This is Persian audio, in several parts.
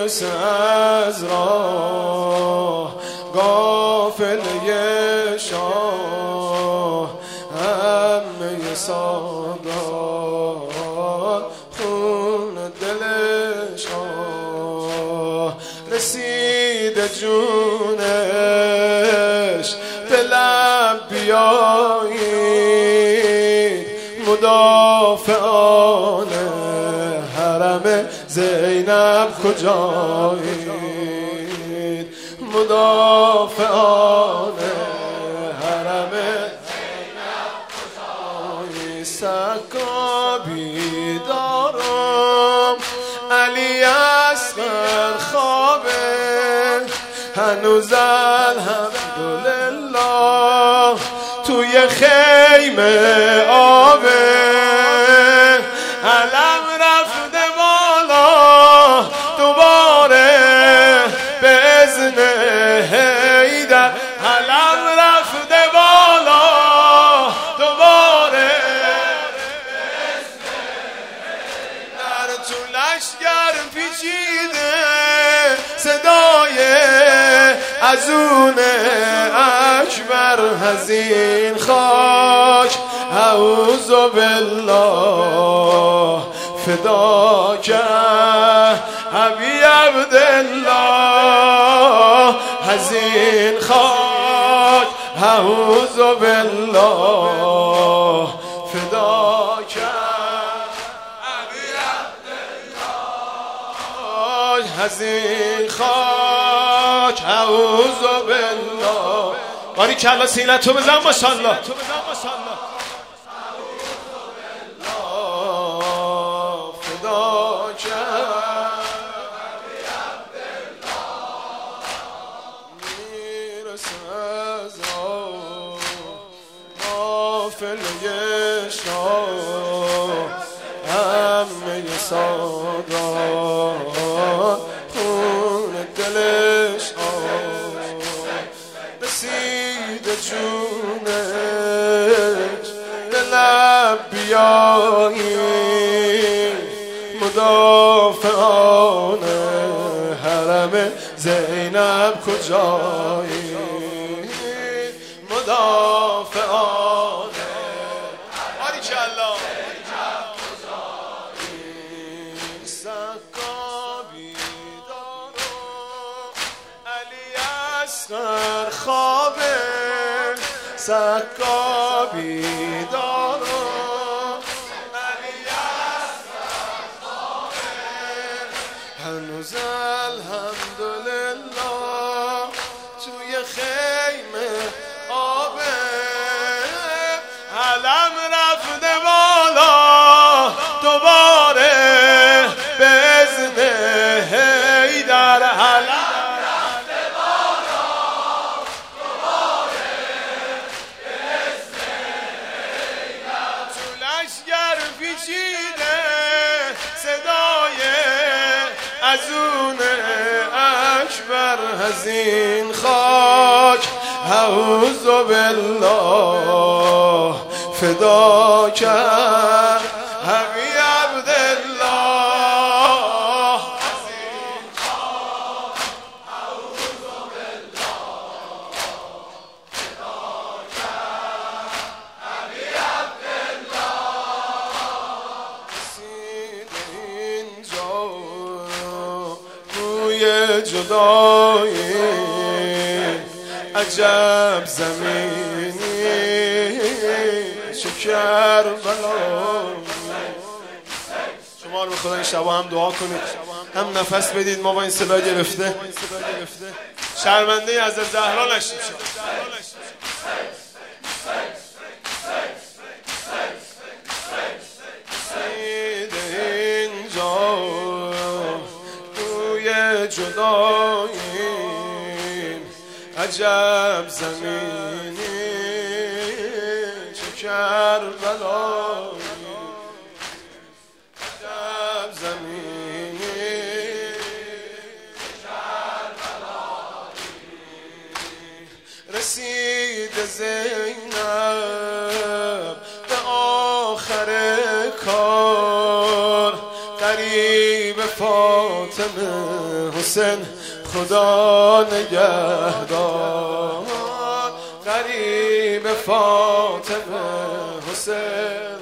میرسه از راه قافله شاه، همه سادات خون دل شاه. رسیده جونش به لب بیایید، مدافعان حرم زینب کجایید، مدافعان حرم زینب کجایید. سکا بیدارم علی اصغر خوابه، هنوز الحمدلله توی خیمه آبه. علم رفته بالا دوباره به اذن حیدر، علم رفته بالا دوباره به اذن حیدر. تو لشگر پیچیده صدای ازون اکبر، حزین خاک اعوذ بالله فداک ابی عبدالله، حزین خاک اعوذ بالله فداک ابی عبدالله، حزین خاک اعوذ بالله. باری کلا سینتو بزن ماشاءالله. فداک ابی عبدالله، میرسه از قافله شاه، همه سادات خون دل شاه. رسیده جونش به لب بیایید، مدافعان حرم زینب کجایید، مدافعان باریکالله کجایید. سکا بیدارم علی اصغر خوابه، سکا بیدارم علی اصغر خوابه، هنوز الحمدلله توی خیمه آبه. علم رفته بالا دوباره به اذن حیدر، علم رفته بالا دوباره به اذن حیدر. تو لشگر پیچیده صدای ازون اکبر، حزین خاک اعوذ بالله فداک ابی عبدالله، حزین خاک اعوذ بالله فداک ابی عبدالله. رسیده اینجا روی جدایی، عجب زمینی چه کربلا. شما رو به خدا این شبا هم دعا کنید، هم نفس بدید. ما با این صدا گرفته شرمنده حضرت زهرا نشیم. اینجا روی جدایی، عجب زمینی چه کربلایی، عجب زمینی چه کربلایی. رسید زینب به آخر کار، قریب فاطمه فاطمه حسین خدا نگهدار غریب فاطمه حسین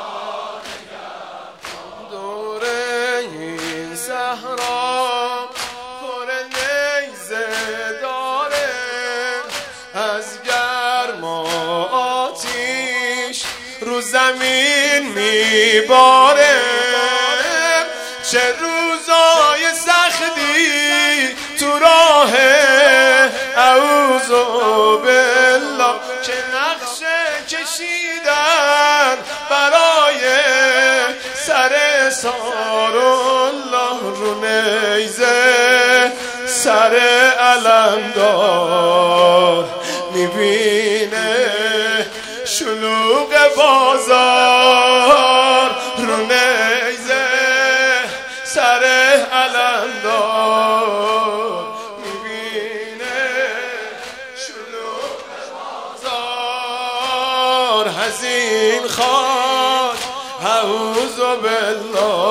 دور این صحرا پر نیزه داره از گرم و آتیش رو زمین میباره چه روزای سختی تو راه اعوذ بالله که نقشه کشیدن برای سر سارالله رو نیزه سر علمدار میبینه شلوغ بازار رو نیزه سر علمدار میبینه شلوغ بازار حزین خان اعوذ بالله